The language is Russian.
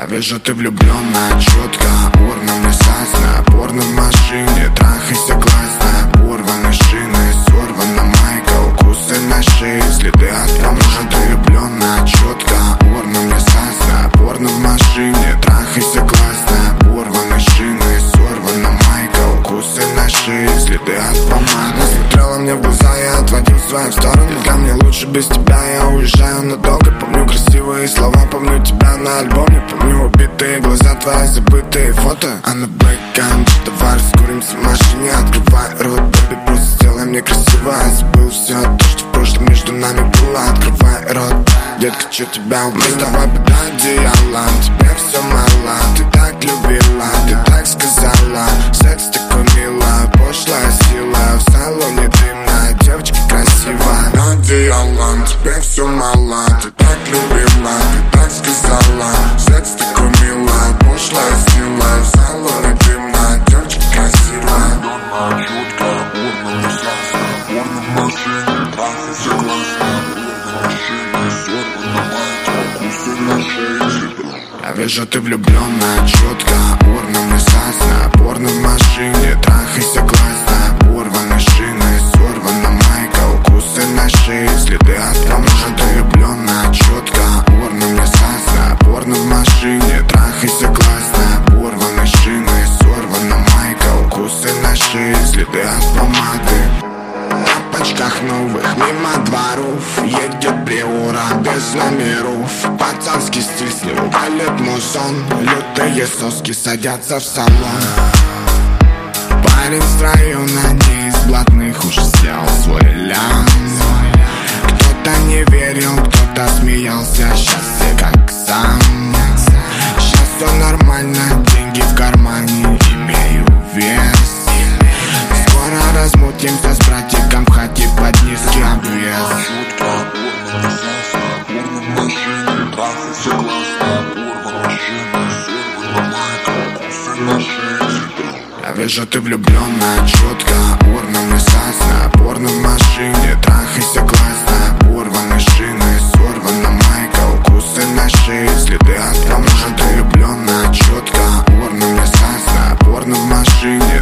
Я вижу, ты влюблённая, чётко. Порно мне сасна, порно в машине. Трахайся классно, порваны шины, сорвана майка, укусы на шее, следы от помады. Ты влюблённая, чётко. Порно мне сасна, порно в машине. Трахайся классно, порваны шины, сорвана майка, укусы на шее, следы от помады. Смотрела мне в глаза, я отводил свою сторону. Для мне лучше без тебя, я уезжаю надолго. Помню красивые слова, помню тебя на альбоме. Помню убитые глаза, твои забытые фото. А на бэкэнд, давай раскуримся в машине. Открывай рот, бэби, просто сделай мне красиво. Я забыл все то, что в прошлом между нами было. Открывай рот, детка, чё тебя убило? Мы с тобой под одеялом, тебе все мало. Ты так любила, ты так сказала. Секс такой мило, пошлая сила. В салоне дымная, девочка красивая. Одеялом, тебе все мало. Ты так любила, ты так сказала. Секс такой мило, пошлая сила. В салоне дымная, девочка красивая. Чётко, порно не сасна, порно в машине. Трахайся классно, порно в машине. Сорвана майка, укусы на шее, следы. Я вижу, ты влюблённая, чётко. Порно мне сасна, порно в машине. Трахайся классно, порваны шины, сорвана майка, укусы на шее, следы от помады. Ты влюблённая, чётко. Порно мне сасна, порно в машине. Трахайся классно, порваны шины, сорвана майка, укусы на шее, следы от помады. В тапочках новых мимо дворов едет Приора без номеров. Пацанский стиль, с него валит музон. Лютые соски садятся в салон. Парень с района, не из блатных, уже сделал свой лям. Кто-то не верил, кто-то смеялся, сейчас все как сам. Сейчас все нормально, деньги в кармане, имею вес. Скоро размутимся с братиком в хате под низкий обвес. Чётко, порно не сасна, порно в машине. Трахайся классно, порно в машине. Сорвана майка, укусы на шее, следы. Я вижу, ты влюблённая, чётко. Порно мне сасна, порно в машине. Трахайся классно, порваны шины, сорвана майка, укусы на шее, следы от помады. Ты влюблённая, чётко. Порно мне сасна, порно в машине.